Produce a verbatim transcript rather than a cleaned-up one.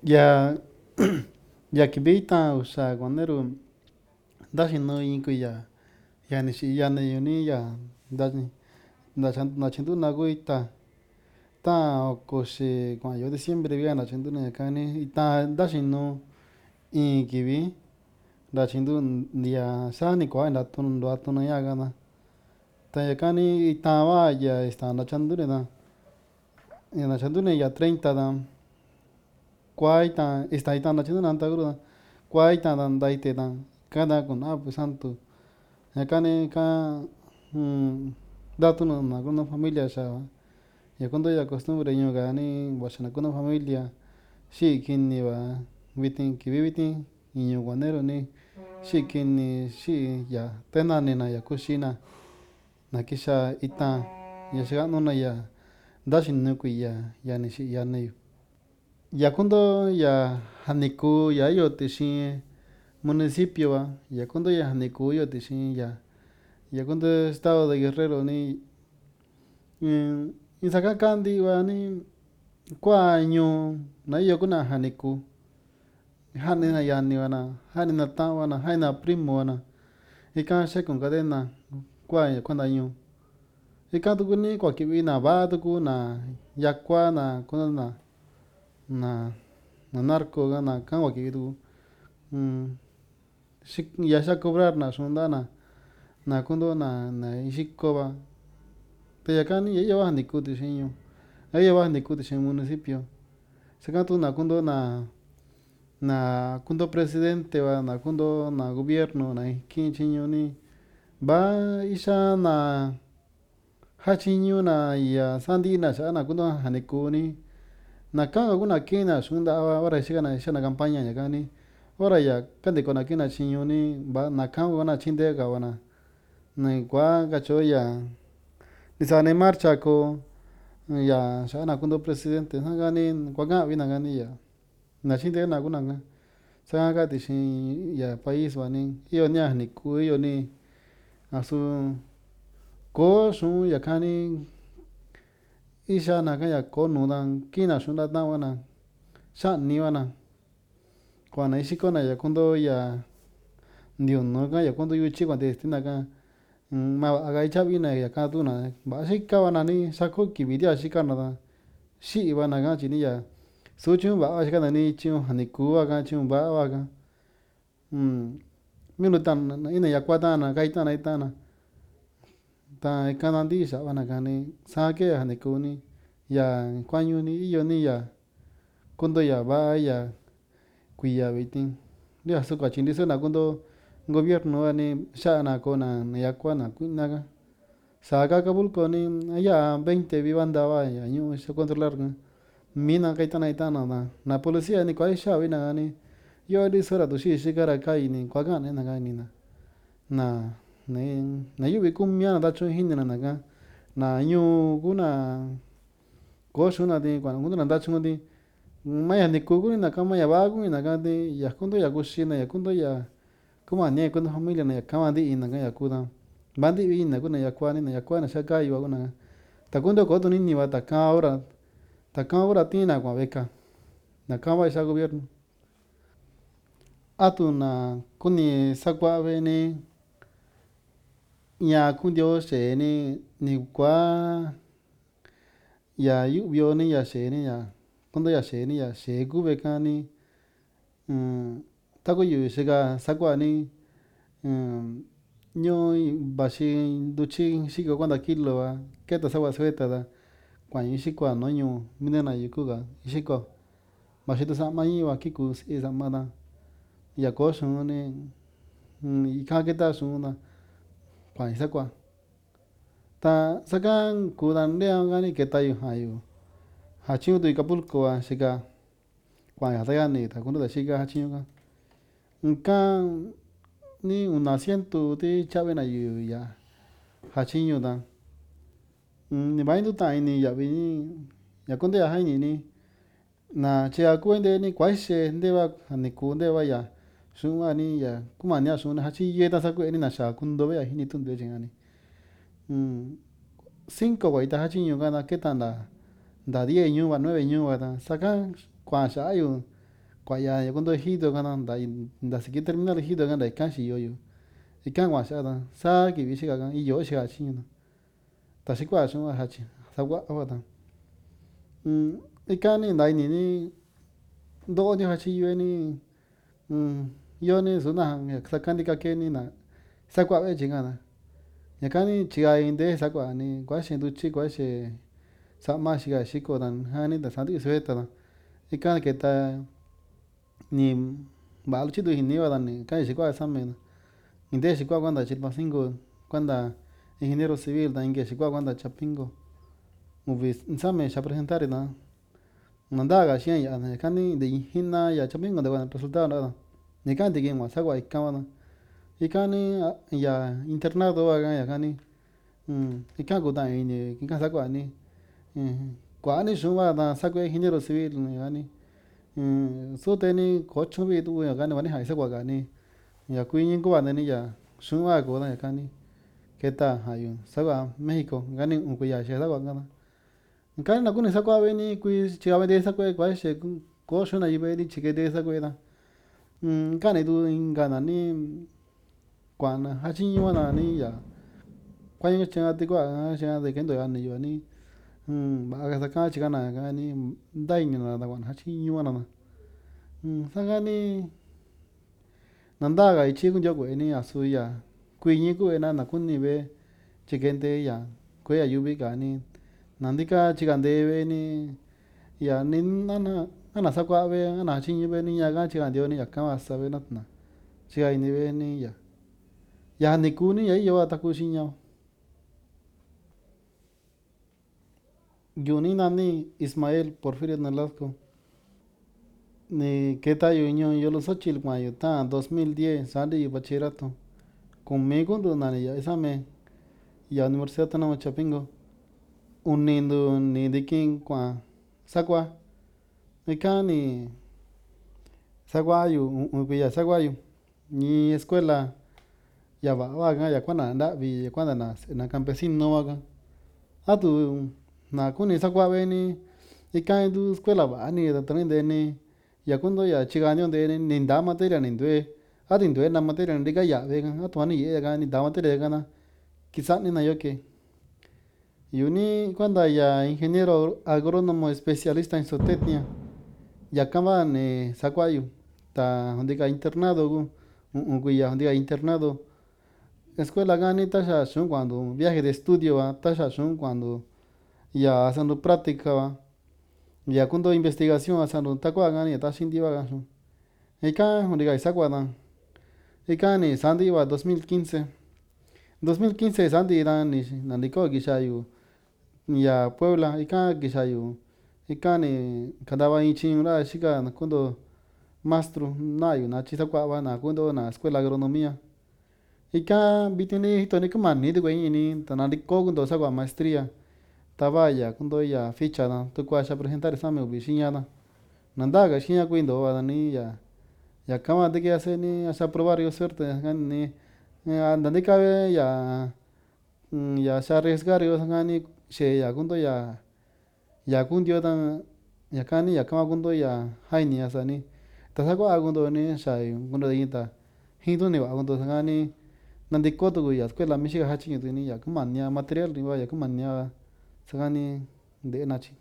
Ya ya kibita usa guanero dashi no inko ya ya ni shi ya ne yoni ya dani na chan na chindu na guita ta ko se kwa yo diciembre ya na chindu na kani ita dashi no in kibi da chindu ya sa ni kwa na tun do atun ya gana ta ya kani ita wa ya está na chandu na ya na chandu ya treinta da kwa ita está ita na chindu na ta guru kwa ita dan daite dan cada con ah pues santo acá ne ka mm, dato no na kuna familia sa ya cuando ya costumbre yo gani wasana kuna familia shi kini wa vitin ki vitin niño guanero ni shi kini shi ya tena ni na ya kushina na kisha ita ya shiga no na ya dashi nuku ya ya ni shi ya ne ya cuando ya haniku ya yo te shi municipio va ya cuando ya haniku yo te shi ya ya cuando estado de Guerrero ni mm, isaka kandi wa ni kwa nyu na yo kuna haniku hani na yani wana hani na ta wana hani na primo wana ika she con cadena kwa ya kwanda nyu ika tu ni kwa kibi na ba tu ku na ya kwa na kuna na na na narco ga na kan wa kibi tu mm, shi ya sha cobrar na shunda na na kundo na na ishiko ba te ya kani ya wa haniku tu shinyo ella va ni kutu shin municipio saka tu na kundo na na kundo presidente va na kundo na gobierno na kin chinyo ni ba isha na hachinyo na ya sandi na sha na kundo haniku ni na kan alguna kina shunda ahora shiga na isha na campaña ya gani ahora ya kande kona kina chinyo ni ba na kan wana chinde ga wana na kwa gacho ya ni sa ne marcha ko ya sha na kundo presidente na gani kwa ga vina gani ya na chinde na kuna nga sa ga ti shin ya país wani iyo ni ni ku iyo ni asu ko shun ya kani isha na ga ya ko nu dan kina shun da na wana sha ni wana kwa na ishi ko na ya kundo ya ndio no ga ya kundo yu chi kwa destina ga ma aga icha vina ya ka tu na ba shi ka wana ni sa ko ki vidia shi ka na da shi ba na ga chi ni ya su chu ba shi ka na ni chu hani ku wa ga chu ba wa ga mm mi nu tan na ina ya kwa ta na ga ita na ita na ta ka na di sa wa na ga ni sa ke hani ku ni ya kwa nyu ni iyo ni ya kundo ya ba ya kuya vitin ya su ka chin di su na kundo gobierno wa ni sha na ko na na ya kwa na ku na ga sa ga Acapulco ni ya veinte vivanda va ya nyu se controlar mina kai tana itana na na policía ni kwa sha na gani yo di sora to shi shi kara kai ni kwa ga ne na gani na na ne na yubi kum mya na da chu hin na na ga na nyu kuna ko shu na di kwa ngu na da chu di ma ya ni ku ku na kama ya ba ku na ga di ya kundo ya ku shi na ya kundo ya kuma ne kundo familia na ya kama di na ga ya ku da bandi bi na ku na ya kwa ni na ya kwa na sha kai wa na ta kundo ko to ni ni ba ta ka ahora ta ka ahora tina kwa beka na kama esa gobierno atu na kuni sakwa be ni nya kundio se ni ni kwa ya yu bio ni ya se ni ya kundo ya se ni ya se gu be ka ni mm ta ko yu se ga sakwa ni mm nyo ba shi du chi shi ko kwanda kilo wa ke ta sawa sueta da kwa yin shi kwa no nyu mine na yu ku ga shi ko ma shi ta sa ma yi wa ki ku si sa ma da ya ko shun ni mm i ka ke ta shun na kwa yin sa kwa ta sa kan ku dan de ang ni ke ta yu ha yu ha chi tu Acapulco wa shi ga kwa ya ta ya ni ta kun da shi ga ha chi ga nka ni un asiento de chave na yu ya ha chi yu da ni ba ndu ta ni ya bi ni ya kun de ya ha ni ni na che a ku de ni kwa she de ba ni ku de ba ya shun wa ni ya kuma ni a shun ha chi ye da sa ku ni na sha kun do ba ya hi ni tun de jin ani mm cinco wa ita ha chi yu ga na ke tan da da diez ñu va nueve ñu va da sa ka kwa sha yu kuaya ya cuando hito kana nda nda siki terminal hito kana ikan shi yoyo ikan guasha ta sa ki bichi ka iyo shi ga chi ta shi kwa shun ha chi sa kwa wa ta mm ikan ni ndai ni ni ndo ni ha chi yue ni mm yo ni su na ya sa kan di ka ke ni na sa kwa ve chi kana ya kan ni chi ga inde sa kwa ni kwa shin du chi kwa she sa ma shi ga shi ko dan ha ni da sa di su ta ikan ke ta ni ba lu chi du ni wa dan ni kan shi kwa sa me inde shi kwa cuando chilpancingo cuando ingeniero civil da inge shi kwa cuando chapingo uvi nsame sha presentar na nanda ga shen ya na kan ni de hinna ya chapingo de bueno resultado nada ni kan de ma sa kwa ikan na ikan ni ya internado wa ga ya kan ni mm ikan go da ni ikan sa kwa ni kwa ni shun wa da sa kwa ingeniero civil ni ga ni mm so te ni ko chun bi tu ya ga ni wa ni ha sa kwa ga ni ya kui ni ko ni ya shun wa ko da ka ni ke ta ha yu sa wa México ga ni un ku ya she sa wa ga na ka ni na ku ni sa kwa ve ni kui chi ga de sa kwa kwa she ko shun na yi ve ni chi ke de sa kwa da mm ka ni du ga na ni kwa na ha chi wa na ni ya kwa ni cha ti kwa cha de ken do ya ni yo ni mm ba ga sa ka chi ga na ga ni dai ni na da wa ha chi wa na mm sa ga ni nanda ga ichi kun jo ko ni asu ya kui ni ku na na kun ni ve chi ken de ya ko ya yu vi ga ni nandi ka chi gan de ve ni ya ni na na ana sa kwa ve ana chi ni ve ni ya ga chi gan de ni ya ka ma sa ve na na chi ga ni ve ni ya ya ni ku ni ya yo ta ku shi nya yu ni na ni Ismael Porfirio Nolasco ni que ta yu ño yo lo so chil kwa yu ta dos mil diez sali bachillerato conmigo ndo na ya esa me ya universidad ta na chapingo unindo ni de kin kwa sakwa ika ni sakwa yu un ya sakwa yu ni escuela ya va va ga ya kwa na nda vi kwa na na campesino wa ga atu na ku ni sakwa ve ni ika du escuela va ni da también de ni ya cuando ya chiga ni de ni nda materia ni ndue a din ndue na materia ni ga ya ve ga atu ni ye ga ni da materia ga na quizá ni na yo que y uni cuando ya ingeniero agrónomo especialista en zootecnia ya kama ne sakwayu ta donde ga internado gu un ya donde ga internado escuela gani tasha shun cuando viaje de estudio va tasha shun cuando ya haciendo práctica va ya cuando investigación haciendo takwa gani ta shindi va ga shun eka donde ga sakwa na eka ni sandi va dos mil quince dos mil quince sandi dan ni nandiko gishayu ya Puebla ika gishayu ika ni kadaba inchin ra shika na kundo maestro na yu na chisa kwa wa na kundo na escuela agronomía ika bitini hito ni kuma ni de gwen ni tanandiko kundo sa kwa maestría tabaya kundo ya ficha na tu kwa sha presentar examen ubi shinya na nanda ga shinya kuindo wa ni ya ya kama de que hace ni a probar yo suerte ni andandika ya mm, ya se arriesgar yo ngani she ya kundo ya ya kundio dan ya kani ya kama kundo ya haini asani tasako agundo ni shai kundo de ita hindu ni wa kundo ngani nandi koto ya escuela mishi hachi ni ya kuma nya material ni wa ya kuma nya sagani de nachi